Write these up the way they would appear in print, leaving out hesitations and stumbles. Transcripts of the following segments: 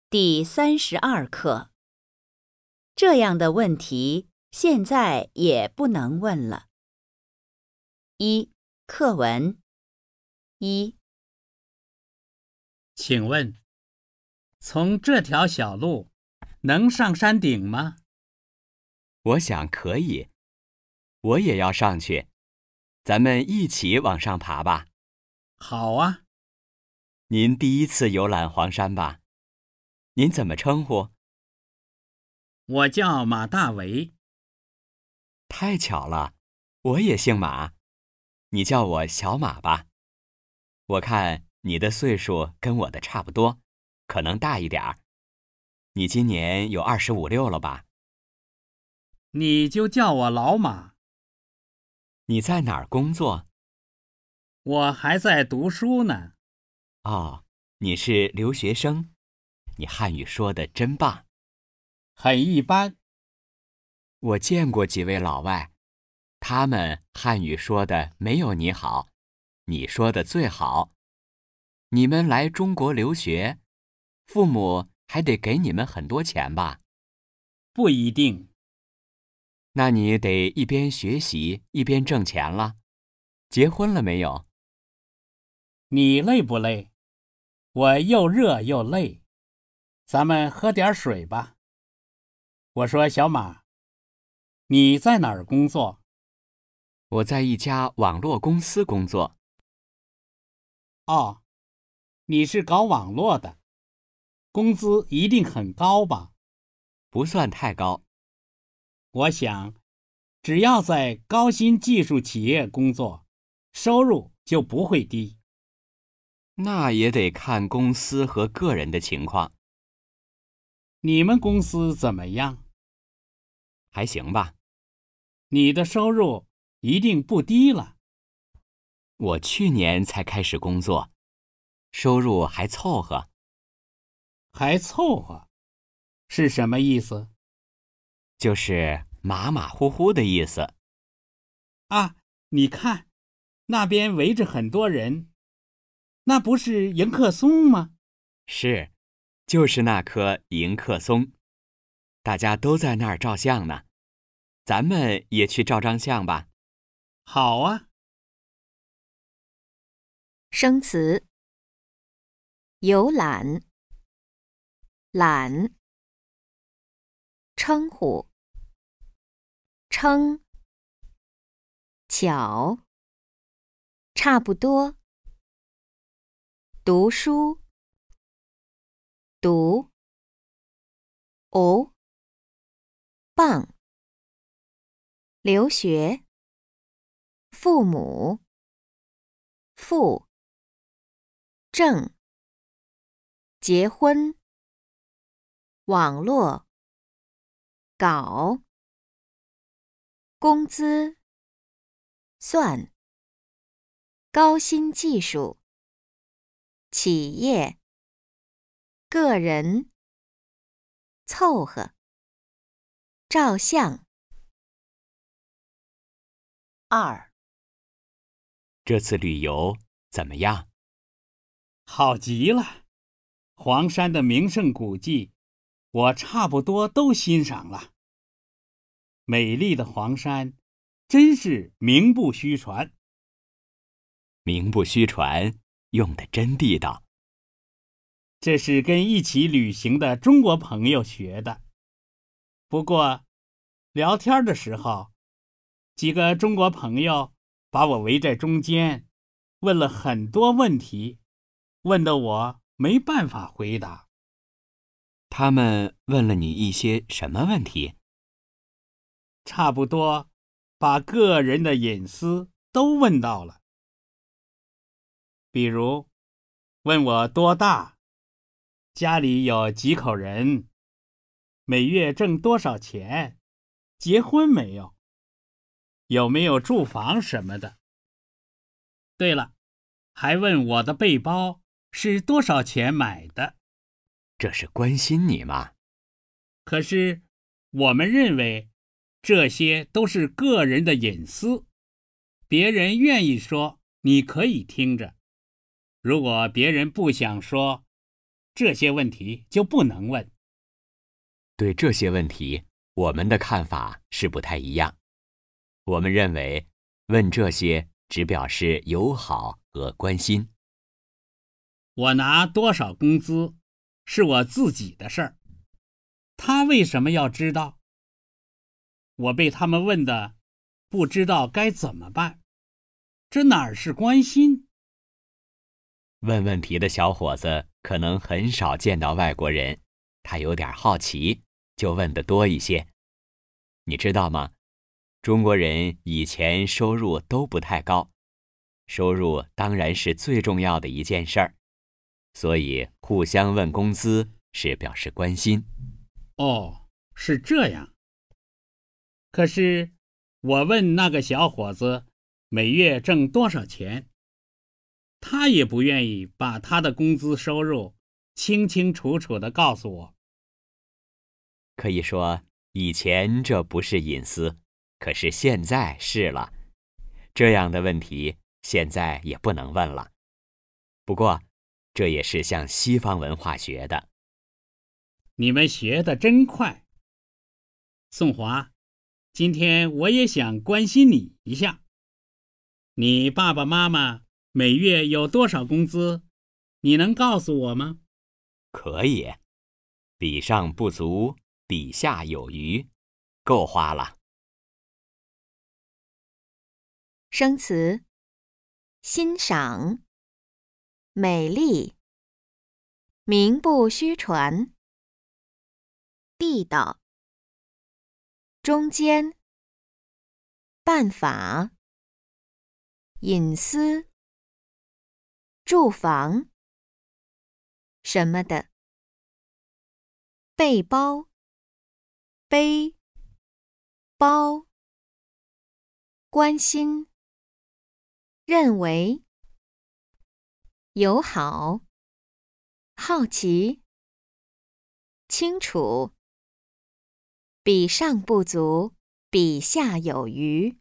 第32课。这样的问题现在也不能问了。一、课文。一、 请问，从这条小路能上山顶吗？ 我想可以，我也要上去，咱们一起往上爬吧。 好啊。 您第一次游览黄山吧？您怎么称呼？ 我叫马大为。 太巧了，我也姓马，你叫我小马吧。我看你的岁数跟我的差不多，可能大一点儿。你今年有25、26了吧？ 你就叫我老马。 你在哪儿工作？ 我还在读书呢。 哦，你是留学生，你汉语说得真棒。 很一般。 我见过几位老外，他们汉语说的没有你好，你说的最好。你们来中国留学，父母还得给你们很多钱吧？ 不一定。 那你得一边学习一边挣钱了。结婚了没有？ 你累不累？我又热又累。咱们喝点水吧。我说小马，你在哪儿工作？ 我在一家网络公司工作。 哦，你是搞网络的，工资一定很高吧？ 不算太高。 我想，只要在高新技术企业工作，收入就不会低。 那也得看公司和个人的情况。 你们公司怎么样？ 还行吧。 你的收入一定不低了。 我去年才开始工作，收入还凑合。 还凑合，是什么意思？ 就是马马虎虎的意思。 啊，你看，那边围着很多人，那不是迎客松吗？ 是，就是那棵迎客松，大家都在那儿照相呢。咱们也去照张相吧。 好啊。 生词：游览、览、称呼、称、巧、差不多、读书、读、哦、棒、留学、父母、父、挣、结婚、网络、搞、工资、算、高新技术、企业、个人、凑合、照相。二、 这次旅游怎么样？ 好极了，黄山的名胜古迹，我差不多都欣赏了。美丽的黄山，真是名不虚传。 名不虚传，用得真地道。 这是跟一起旅行的中国朋友学的。不过，聊天的时候，几个中国朋友把我围在中间，问了很多问题，问得我没办法回答。 他们问了你一些什么问题？ 差不多把个人的隐私都问到了。比如，问我多大，家里有几口人，每月挣多少钱，结婚没有，有没有住房什么的。对了，还问我的背包是多少钱买的。 这是关心你吗？ 可是我们认为这些都是个人的隐私，别人愿意说你可以听着，如果别人不想说， 这些问题就不能问。 对这些问题，我们的看法是不太一样。我们认为，问这些只表示友好和关心。 我拿多少工资是我自己的事儿，他为什么要知道？我被他们问的，不知道该怎么办，这哪儿是关心？ 问问题的小伙子可能很少见到外国人，他有点好奇，就问得多一些。你知道吗？中国人以前收入都不太高，收入当然是最重要的一件事儿，所以互相问工资是表示关心。 哦，是这样。可是我问那个小伙子每月挣多少钱，他也不愿意把他的工资收入清清楚楚地告诉我。 可以说，以前这不是隐私，可是现在是了。这样的问题现在也不能问了。不过，这也是向西方文化学的。 你们学得真快。宋华，今天我也想关心你一下。你爸爸妈妈每月有多少工资？你能告诉我吗？ 可以，比上不足，比下有余，够花了。 生词：欣赏、美丽、名不虚传、地道、中间、办法、隐私、住房、什么的、背包、背、包、关心、认为、友好、好奇、清楚、比上不足，比下有余、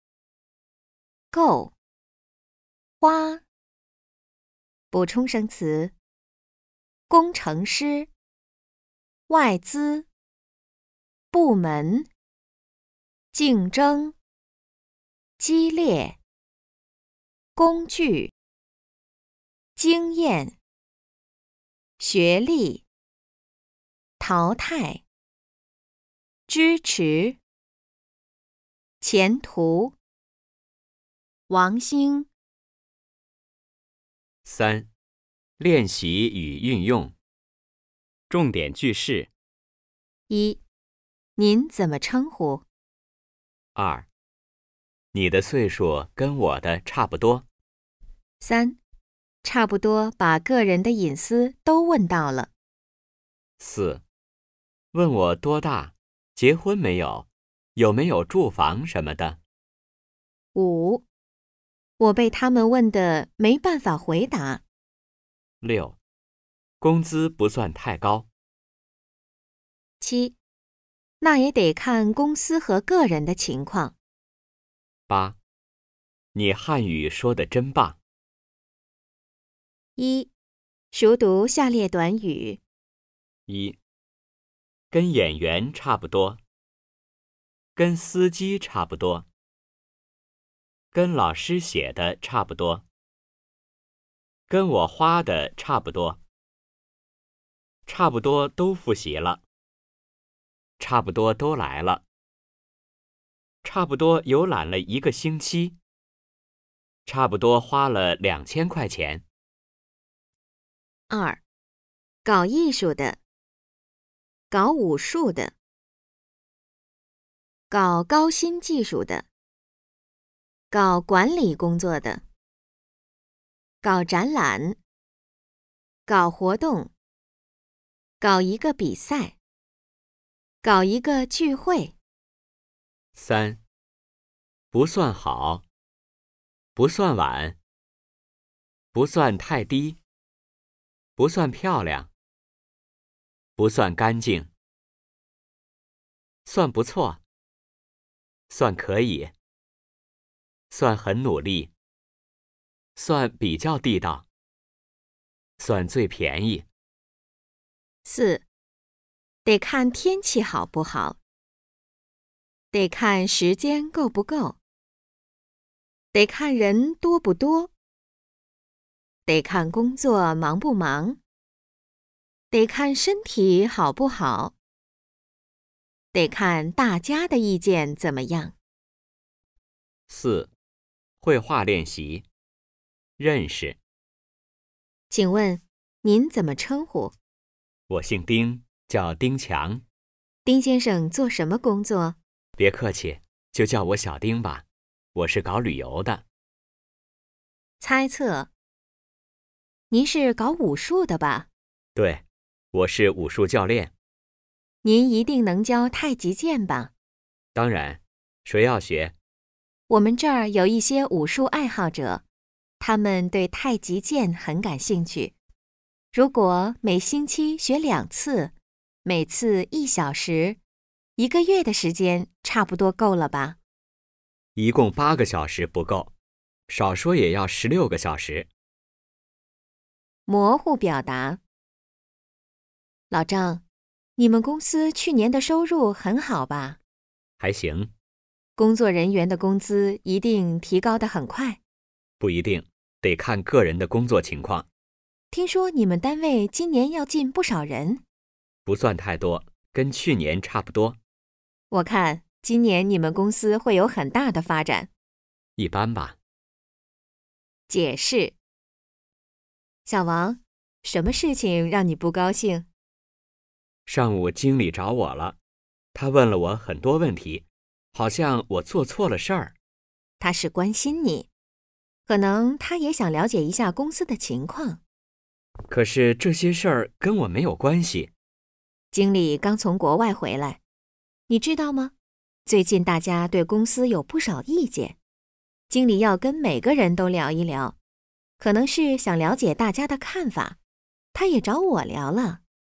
够、花。补充生词：工程师、外资、部门、竞争、激烈、工具、经验、学历、淘汰、支持、前途、王星。 3. 练习与运用。重点句式。 1. 您怎么称呼？ 2. 你的岁数跟我的差不多。 3. 差不多把个人的隐私都问到了。 4. 问我多大，结婚没有，有没有住房什么的。 5. 我被他们问得没办法回答。 6. 工资不算太高。 7. 那也得看公司和个人的情况。 8. 你汉语说得真棒。 1. 熟读下列短语。 1. 跟演员差不多，跟司机差不多，跟老师写的差不多，跟我花的差不多，差不多都复习了，差不多都来了，差不多游览了1个星期，差不多花了2000块钱。 2. 搞艺术的，搞武术的，搞高新技术的，搞管理工作的，搞展览，搞活动，搞一个比赛，搞一个聚会。 3. 不算好，不算晚，不算太低，不算漂亮，不算干净，算不错，算可以，算很努力，算比较地道，算最便宜， 4. 得看天气好不好，得看时间够不够，得看人多不多，得看工作忙不忙，得看身体好不好，得看大家的意见怎么样。 4. 绘画练习。认识。 请问您怎么称呼？ 我姓丁，叫丁强。 丁先生做什么工作？ 别客气，就叫我小丁吧。我是搞旅游的。 猜测。您是搞武术的吧？ 对，我是武术教练。 您一定能教太极剑吧？ 当然，谁要学？ 我们这儿有一些武术爱好者，他们对太极剑很感兴趣。如果每星期学2次，每次1小时，1个月的时间差不多够了吧？ 一共8个小时不够，少说也要16个小时。 模糊表达。老张，你们公司去年的收入很好吧？ 还行。 工作人员的工资一定提高得很快？ 不一定，得看个人的工作情况。 听说你们单位今年要进不少人？ 不算太多，跟去年差不多。 我看今年你们公司会有很大的发展。 一般吧。 解释。小王，什么事情让你不高兴？ 上午经理找我了，他问了我很多问题，好像我做错了事儿。 他是关心你，可能他也想了解一下公司的情况。 可是这些事儿跟我没有关系。 经理刚从国外回来，你知道吗？最近大家对公司有不少意见，经理要跟每个人都聊一聊，可能是想了解大家的看法，他也找我聊了。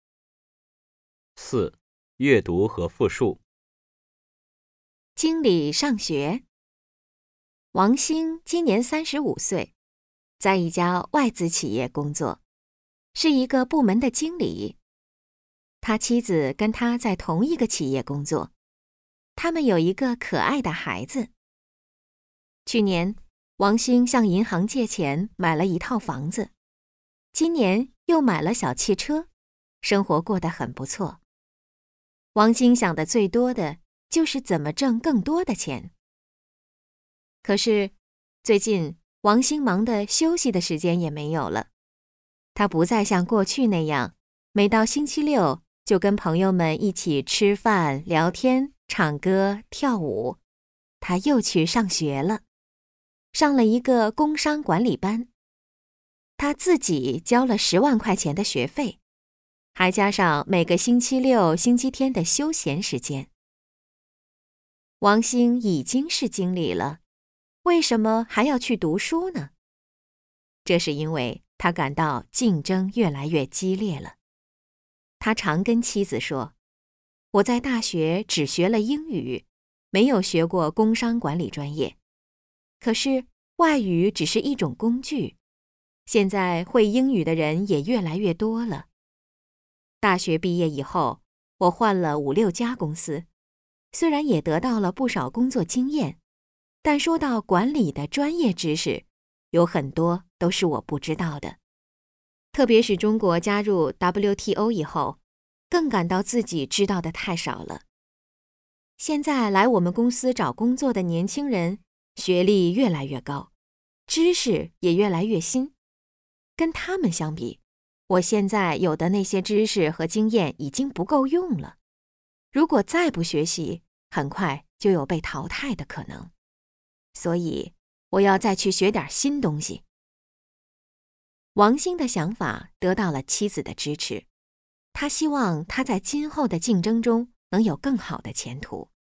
4. 阅读和复述。 经理上学。王兴今年35岁，在一家外资企业工作，是一个部门的经理。他妻子跟他在同一个企业工作，他们有一个可爱的孩子。去年，王兴向银行借钱买了一套房子，今年又买了小汽车，生活过得很不错。王兴想的最多的就是怎么挣更多的钱。可是，最近王兴忙得休息的时间也没有了。他不再像过去那样，每到星期六就跟朋友们一起吃饭、聊天、唱歌、跳舞。他又去上学了，上了一个工商管理班。他自己交了10万块钱的学费，还加上每个星期六、星期天的休闲时间。王兴已经是经理了，为什么还要去读书呢？这是因为他感到竞争越来越激烈了。他常跟妻子说：“我在大学只学了英语，没有学过工商管理专业。可是外语只是一种工具，现在会英语的人也越来越多了。大学毕业以后，我换了5、6家公司，虽然也得到了不少工作经验，但说到管理的专业知识，有很多都是我不知道的。特别是中国加入 WTO 以后，更感到自己知道的太少了。现在来我们公司找工作的年轻人，学历越来越高，知识也越来越新。跟他们相比，我现在有的那些知识和经验已经不够用了。如果再不学习，很快就有被淘汰的可能。所以，我要再去学点新东西。王兴的想法得到了妻子的支持，他希望他在今后的竞争中能有更好的前途。